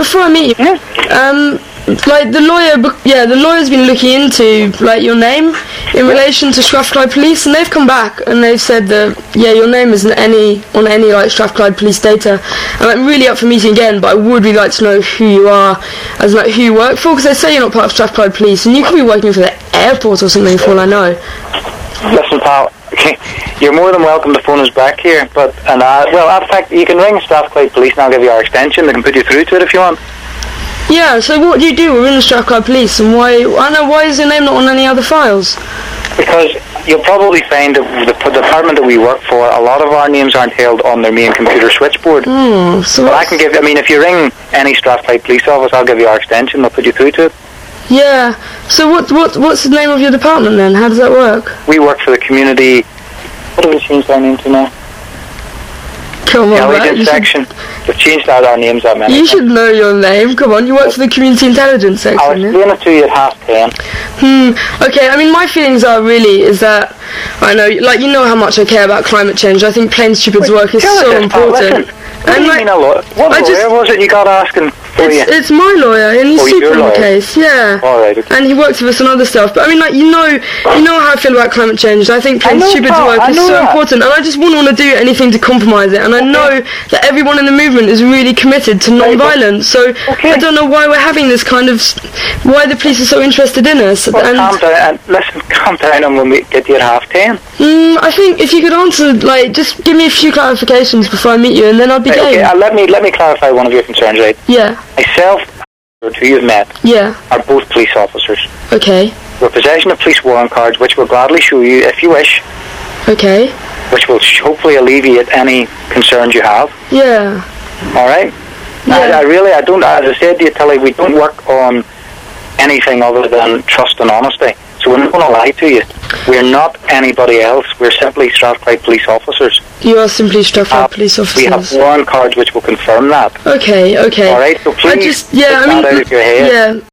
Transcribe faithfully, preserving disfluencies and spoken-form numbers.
before I meet you, Yeah. um, like the lawyer, yeah, the lawyer's been looking into like your name in relation to Strathclyde Police, and they've come back and they've said that yeah, your name isn't any on any like Strathclyde Police data. And I'm really up for meeting again, but I would really like to know who you are, as like who you work for, because they say you're not part of Strathclyde Police, and you could be working for the airport or something for all I know. Listen, pal. Okay, you're more than welcome to phone us back here, but and uh, well, in fact, you can ring Strathclyde Police, and I'll give you our extension. They can put you through to it if you want. Yeah, so what do you do within the Strathclyde Police, and why, I don't know, why is your name not on any other files? Because you'll probably find that the p- department that we work for, a lot of our names aren't held on their main computer switchboard. Hmm, so But I can give, I mean, if you ring any Strathclyde Police office, I'll give you our extension, they'll put you through to it. Yeah, so what, what, what's the name of your department then? How does that work? We work for the community, what have we changed our name to now? Come on, man. Intelligence section. We've changed out our names that many You times. should know your name. Come on, you work for the community intelligence I'll section, yeah? explain it to you at half ten. Hmm, okay, I mean, my feelings are really is that, I know, like, you know how much I care about climate change. I think Plain Stupid's work is Tell us so this, pal, important. listen, what do And, you like, mean a lawyer? What I lawyer just- was it you got asking for you? It's, it's my lawyer, and he's Oh, super your on the lawyer. case, yeah. Alright, okay. And he works with us on other stuff. But I mean, like, you know, you know how I feel about climate change. I think Plain I know, Stupid's pal, work I is know so that. important, and I just wouldn't want to do anything to compromise it. And I know that everyone in the movement is really committed to non-violence. So Okay. I don't know why we're having this kind of, why the police are so interested in us. Well, and calm down, and listen, calm down, and when we get you at half ten. mm, I think if you could answer, like, just give me a few clarifications before I meet you, and then I'd be Right, game. okay, uh, let me let me clarify one of your concerns, right? Yeah, Myself, who you've met, yeah, are both police officers. okay, We're in possession of police warrant cards, which we'll gladly show you if you wish, okay, which will sh- hopefully alleviate any concerns you have. yeah, All right? Yeah. I, I really, I don't, as I said to you, Tilly, we don't work on anything other than trust and honesty. So we're not going to lie to you. We're not anybody else. We're simply Strathclyde police officers. you are simply Strathclyde Uh, police We have officers. warrant cards which will confirm that. Okay, okay. All right? So please I just, yeah, put I mean, that out of your head. yeah.